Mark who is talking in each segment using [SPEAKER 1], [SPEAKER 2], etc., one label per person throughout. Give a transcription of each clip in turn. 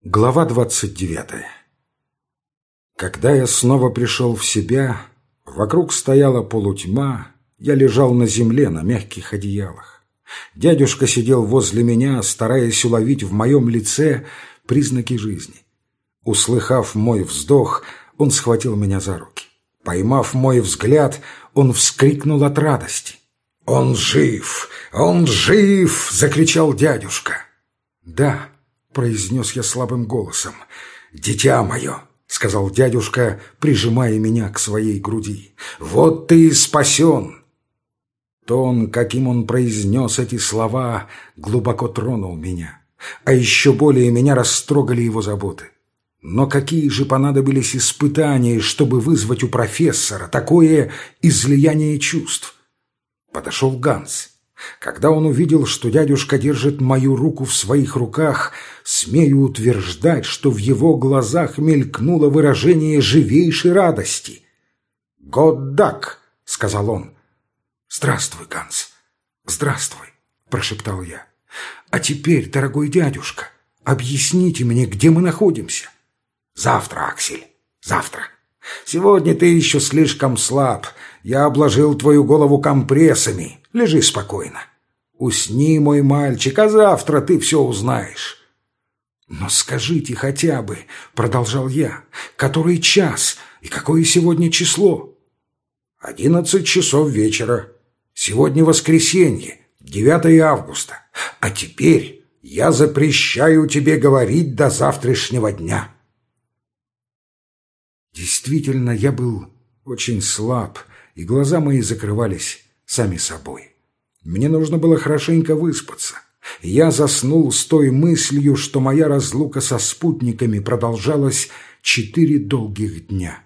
[SPEAKER 1] Глава 29. Когда я снова пришел в себя, вокруг стояла полутьма, я лежал на земле на мягких одеялах. Дядюшка сидел возле меня, стараясь уловить в моем лице признаки жизни. Услыхав мой вздох, он схватил меня за руки. Поймав мой взгляд, он вскрикнул от радости. «Он жив! Он жив!» — закричал дядюшка. «Да», — произнес я слабым голосом. «Дитя мое», — сказал дядюшка, прижимая меня к своей груди, — «вот ты и спасен». Тон, каким он произнес эти слова, глубоко тронул меня, а еще более меня растрогали его заботы. Но какие же понадобились испытания, чтобы вызвать у профессора такое излияние чувств? Подошел Ганс. Когда он увидел, что дядюшка держит мою руку в своих руках, смею утверждать, что в его глазах мелькнуло выражение живейшей радости. «Годдак», — сказал он. «Здравствуй, Ганс, здравствуй», — прошептал я. «А теперь, дорогой дядюшка, объясните мне, где мы находимся». «Завтра, Аксель, завтра. Сегодня ты еще слишком слаб. Я обложил твою голову компрессами. Лежи спокойно. Усни, мой мальчик, а завтра ты все узнаешь». «Но скажите хотя бы, — продолжал я, — который час и какое сегодня число?» 11 часов вечера. Сегодня воскресенье, 9 августа. А теперь я запрещаю тебе говорить до завтрашнего дня». Действительно, я был очень слаб, и глаза мои закрывались сами собой. Мне нужно было хорошенько выспаться. Я заснул с той мыслью, что моя разлука со спутниками продолжалась 4 долгих дня.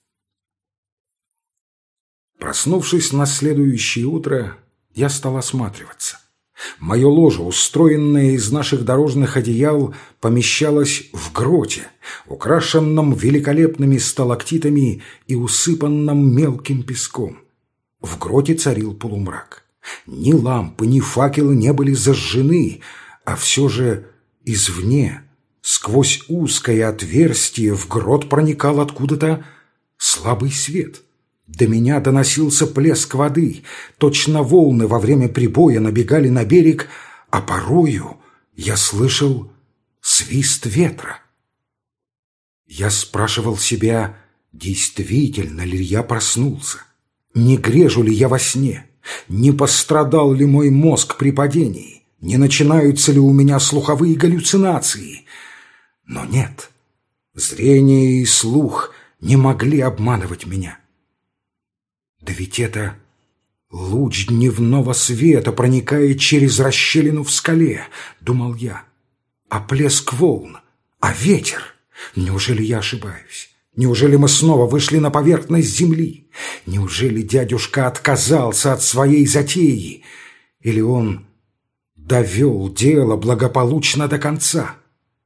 [SPEAKER 1] Проснувшись на следующее утро, я стал осматриваться. Мое ложе, устроенное из наших дорожных одеял, помещалось в гроте, украшенном великолепными сталактитами и усыпанном мелким песком. В гроте царил полумрак. Ни лампы, ни факелы не были зажжены, а все же извне, сквозь узкое отверстие, в грот проникал откуда-то слабый свет. До меня доносился плеск воды, точно волны во время прибоя набегали на берег, а порою я слышал свист ветра. Я спрашивал себя, действительно ли я проснулся, не грежу ли я во сне, не пострадал ли мой мозг при падении, не начинаются ли у меня слуховые галлюцинации. Но нет, зрение и слух не могли обманывать меня. Да ведь это луч дневного света проникает через расщелину в скале, думал я. А плеск волн, а ветер. Неужели я ошибаюсь? Неужели мы снова вышли на поверхность земли? Неужели дядюшка отказался от своей затеи? Или он довел дело благополучно до конца?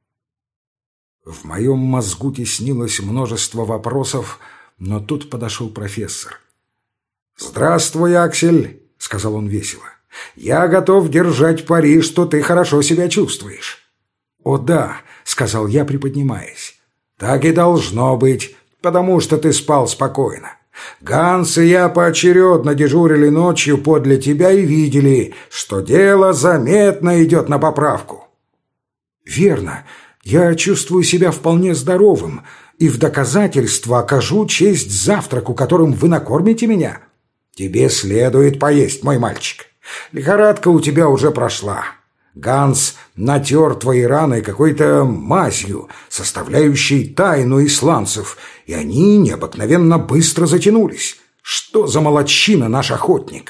[SPEAKER 1] В моем мозгу теснилось множество вопросов, но тут подошел профессор. «Здравствуй, Аксель», — сказал он весело. «Я готов держать пари, что ты хорошо себя чувствуешь». «О да», — сказал я, приподнимаясь. «Так и должно быть, потому что ты спал спокойно. Ганс и я поочередно дежурили ночью подле тебя и видели, что дело заметно идет на поправку». «Верно, я чувствую себя вполне здоровым, и в доказательство окажу честь завтраку, которым вы накормите меня». «Тебе следует поесть, мой мальчик. Лихорадка у тебя уже прошла. Ганс натер твои раны какой-то мазью, составляющей тайну исландцев, и они необыкновенно быстро затянулись. Что за молодчина наш охотник!»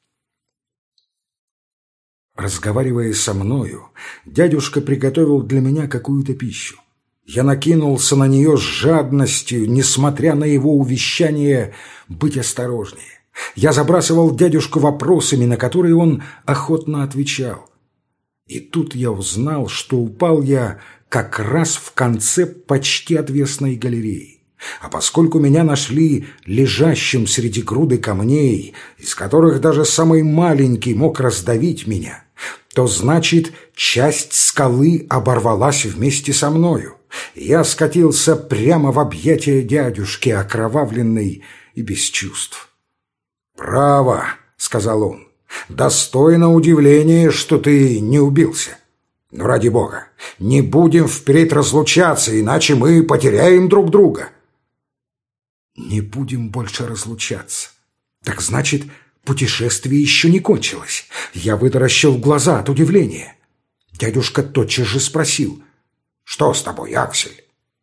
[SPEAKER 1] Разговаривая со мною, дядюшка приготовил для меня какую-то пищу. Я накинулся на нее с жадностью, несмотря на его увещание быть осторожнее. Я забрасывал дядюшку вопросами, на которые он охотно отвечал. И тут я узнал, что упал я как раз в конце почти отвесной галереи. А поскольку меня нашли лежащим среди груды камней, из которых даже самый маленький мог раздавить меня, то значит, часть скалы оборвалась вместе со мною. Я скатился прямо в объятия дядюшки, окровавленный и без чувств. «Право», — сказал он, — «достойно удивления, что ты не убился. Но ради бога, не будем впредь разлучаться, иначе мы потеряем друг друга». «Не будем больше разлучаться. Так значит, путешествие еще не кончилось». Я вытаращил глаза от удивления. Дядюшка тотчас же спросил: «Что с тобой, Аксель?»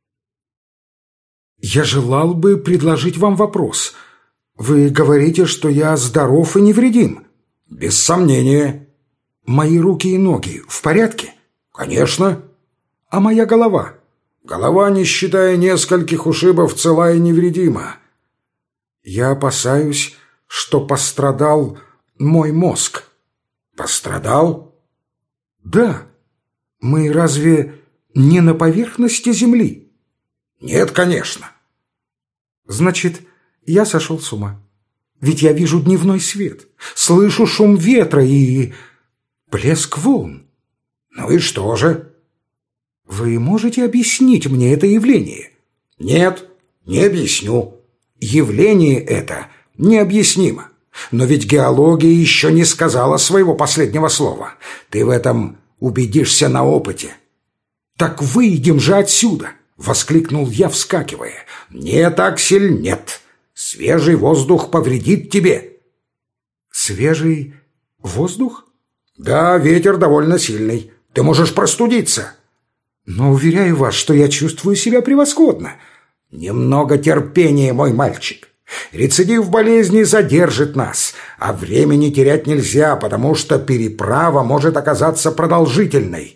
[SPEAKER 1] «Я желал бы предложить вам вопрос. Вы говорите, что я здоров и невредим?» «Без сомнения». «Мои руки и ноги в порядке?» «Конечно». «А моя голова?» «Голова, не считая нескольких ушибов, цела и невредима». «Я опасаюсь, что пострадал мой мозг». «Пострадал?» «Да. Мы разве не на поверхности Земли?» «Нет, конечно». «Значит, я сошел с ума. Ведь я вижу дневной свет, слышу шум ветра и плеск волн». «Ну и что же?» «Вы можете объяснить мне это явление?» «Нет, не объясню. Явление это необъяснимо. Но ведь геология еще не сказала своего последнего слова. Ты в этом убедишься на опыте». «Так выйдем же отсюда!» — воскликнул я, вскакивая. «Нет, Аксель, нет. Свежий воздух повредит тебе». «Свежий воздух?» «Да, ветер довольно сильный. Ты можешь простудиться». «Но уверяю вас, что я чувствую себя превосходно». «Немного терпения, мой мальчик. Рецидив болезни задержит нас, а времени терять нельзя, потому что переправа может оказаться продолжительной».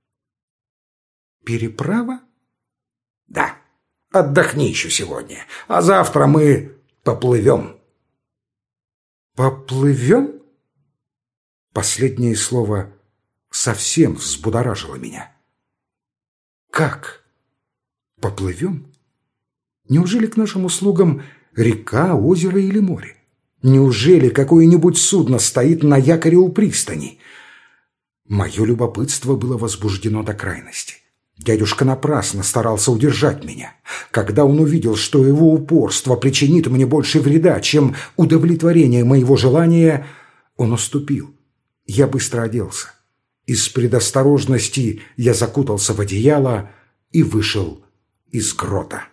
[SPEAKER 1] «Переправа?» «Да. Отдохни еще сегодня, а завтра мы поплывем». «Поплывем?» Последнее слово совсем взбудоражило меня. «Как? Поплывем? Неужели к нашим услугам река, озеро или море? Неужели какое-нибудь судно стоит на якоре у пристани?» Мое любопытство было возбуждено до крайности. Дядюшка напрасно старался удержать меня. Когда он увидел, что его упорство причинит мне больше вреда, чем удовлетворение моего желания, он уступил. Я быстро оделся. Из предосторожности я закутался в одеяло и вышел из грота.